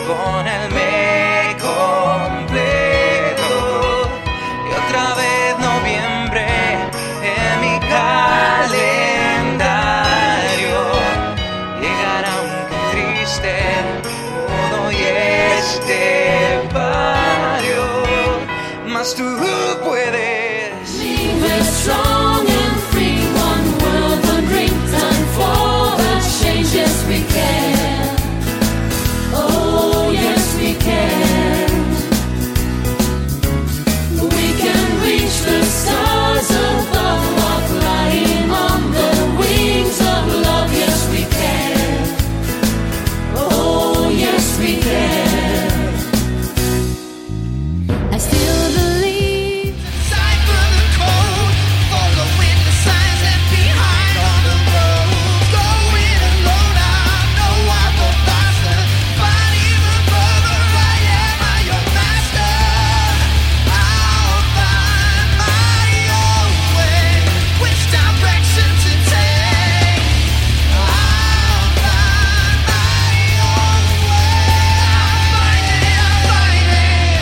con él me completo. Y otra vez noviembre en mi calendario. Llegará un triste modo y este barrio, mas tú puedes. We're strong and free, one world, one dream, time for a change. Yes, we can. Oh, yes, we can. We can reach the stars above, while flying on the wings of love. Yes, we can. Oh, yes, we can. I still believe. Decipher the code, following the signs left behind on the road. Going alone, I know I'll go faster. Finding the brother, I am your master. I'll find my own way, which direction to take. I'll find my own way. I'll find it.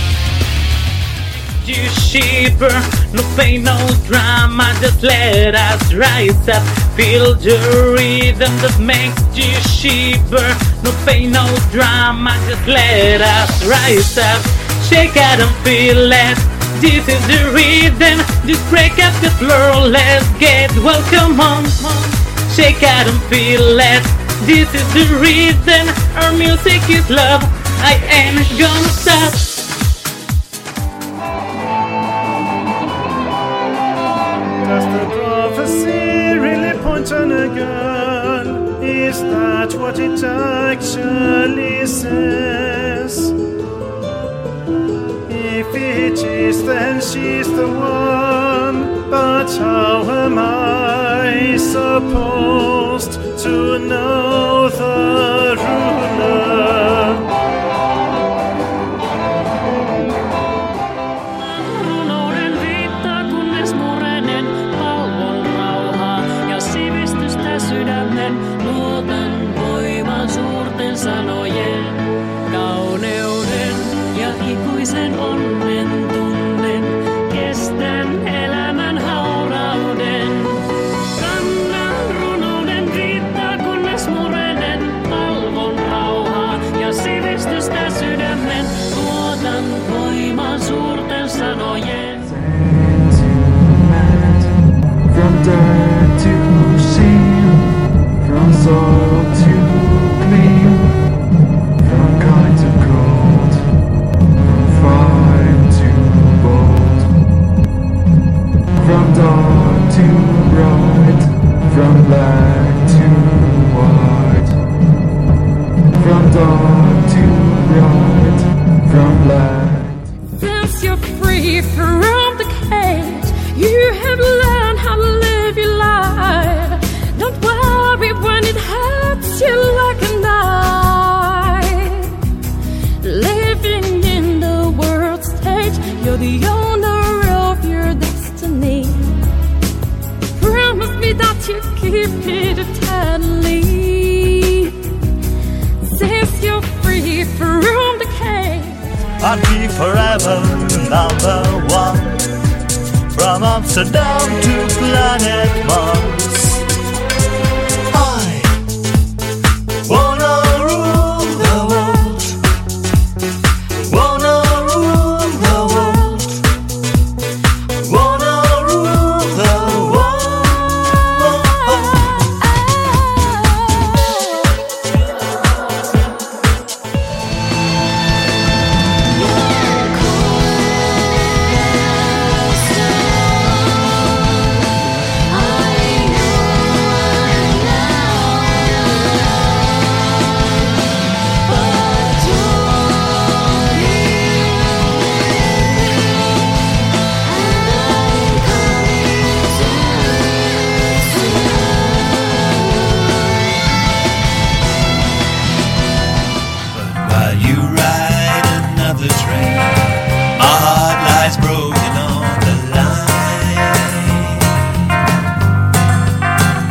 You shiver, no pain, no drama, just let us rise up. Feel the rhythm that makes you shiver. No pain, no drama, just let us rise up. Shake out and feel it. This is the rhythm. Just break up the floor, let's get welcome on. Shake out and feel it. This is the rhythm. Our music is love. I ain't gonna stop. Does the prophecy really point on a gun? Is that what it actually says? If it is, then she's the one. But how am I supposed to know the ruler? Runouden viittaa, kunnes murenen. Palvon rauhaa ja sivistystä sydämen. Luotan voiman suurten sanojen. Kauneuden ja ikuisen onnen tunnen. Kestän elämän haurauden. Kannan runouden viittaa, kunnes murenen. Palvon rauhaa ja sivistystä sydämen. Luotan voiman suurten sanojen. From dirt to shame, from soil to gleam, from kind to cold, from fine to bold, from dark to bright, from black to white, from dark to bright, from black. Since you're free from the cage, you have learned how to live your life. Don't worry when it hurts you like a knife. Living in the world stage, you're the owner of your destiny. Promise me that you keep it eternally. Since you're free from the cage, I'd be forever number one. From Amsterdam to planet Mars, I wanna rule the world. Wanna rule the world. Wanna rule the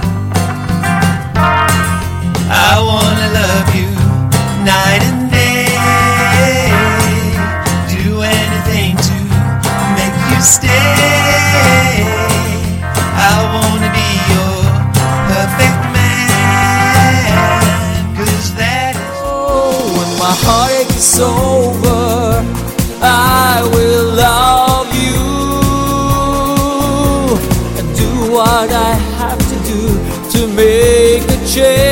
I wanna love you night and day. my heartache is over, I will love you and do what I have to do to make a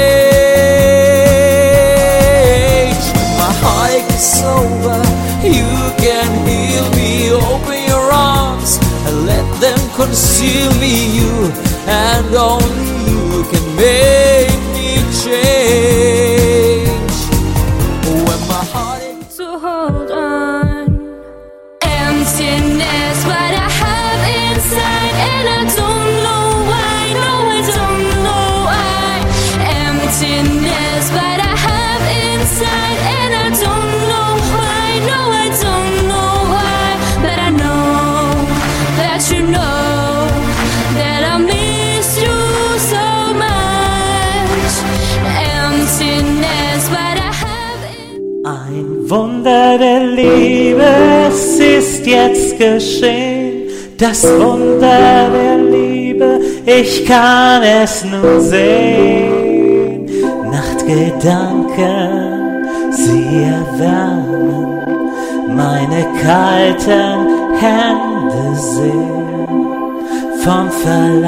change. When my heartache is over, you can heal me. Open your arms and let them conceal me. You and only you can make me change. When my heartache, So hold on. Emptiness, what I have inside, and I don't know why. No, I don't know why. Emptiness, what I have inside, and I don't know why. No, I don't know why. But I know that you know that I miss you so much. Emptiness, what I have inside. Ein Wunder der Liebe, es ist jetzt geschehen. Das Wunder der Liebe, ich kann es nun sehen. Nachtgedanken, sie erwärmen meine kalten Hände sehr. Vom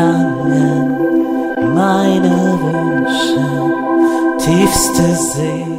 Verlangen, meine Wünsche, tiefste See.